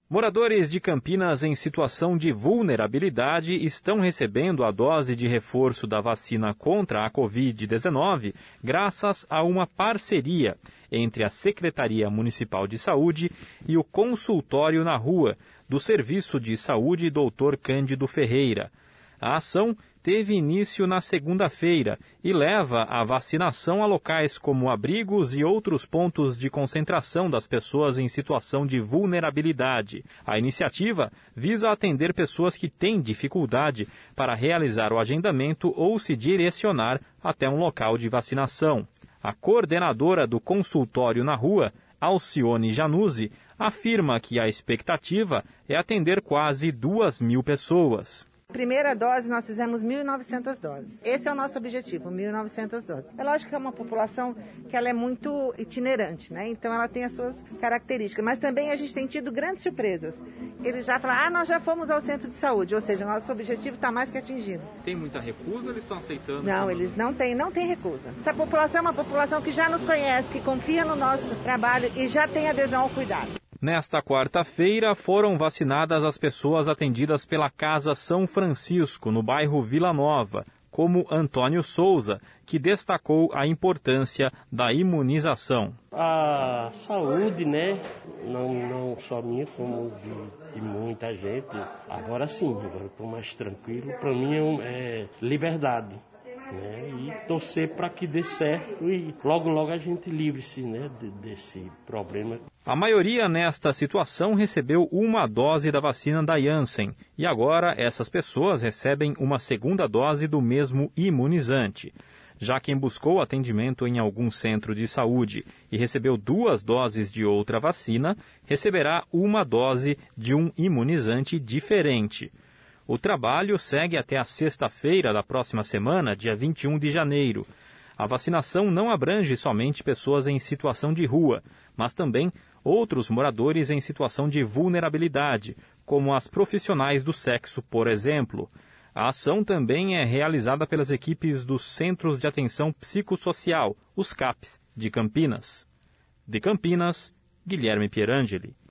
Moradores de Campinas em situação de vulnerabilidade estão recebendo a dose de reforço da vacina contra a Covid-19 graças a uma parceria entre a Secretaria Municipal de Saúde e o Consultório na Rua, do Serviço de Saúde Dr. Cândido Ferreira. A ação teve início na segunda-feira e leva a vacinação a locais como abrigos e outros pontos de concentração das pessoas em situação de vulnerabilidade. A iniciativa visa atender pessoas que têm dificuldade para realizar o agendamento ou se direcionar até um local de vacinação. A coordenadora do consultório na rua, Alcione Januzzi, afirma que a expectativa é atender quase 2.000 pessoas. Primeira dose, nós fizemos 1.900 doses. Esse é o nosso objetivo, 1.900 doses. É lógico que é uma população que ela é muito itinerante, né? Então ela tem as suas características. Mas também a gente tem tido grandes surpresas. Eles já falam, nós já fomos ao centro de saúde, ou seja, nosso objetivo está mais que atingido. Tem muita recusa ou eles estão aceitando? Não, eles não têm recusa. Essa população é uma população que já nos conhece, que confia no nosso trabalho e já tem adesão ao cuidado. Nesta quarta-feira, foram vacinadas as pessoas atendidas pela Casa São Francisco, no bairro Vila Nova, como Antônio Souza, que destacou a importância da imunização. A saúde, né, não só minha, como de muita gente. Agora sim, agora eu estou mais tranquilo. Para mim é liberdade. E torcer para que dê certo e logo a gente livre-se, desse problema. A maioria nesta situação recebeu uma dose da vacina da Janssen e agora essas pessoas recebem uma segunda dose do mesmo imunizante. Já quem buscou atendimento em algum centro de saúde e recebeu 2 doses de outra vacina, receberá uma dose de um imunizante diferente. O trabalho segue até a sexta-feira da próxima semana, dia 21 de janeiro. A vacinação não abrange somente pessoas em situação de rua, mas também outros moradores em situação de vulnerabilidade, como as profissionais do sexo, por exemplo. A ação também é realizada pelas equipes dos Centros de Atenção Psicossocial, os CAPs, de Campinas. De Campinas, Guilherme Pierangeli.